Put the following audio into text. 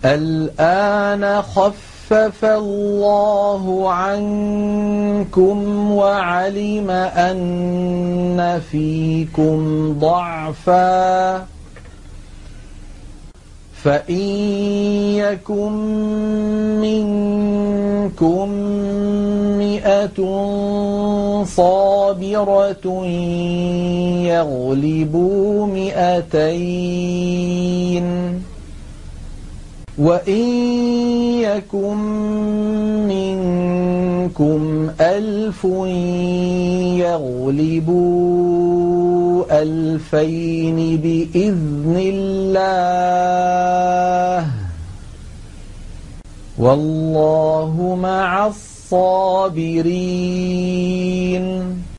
الآن خفف الله عنكم وعلم أن فيكم ضعفا فإن يكن منكم 100 صابرة يغلبوا 200 وإن يكن منكم 1000 يغلبوا 2000 بإذن الله والله مع الصابرين.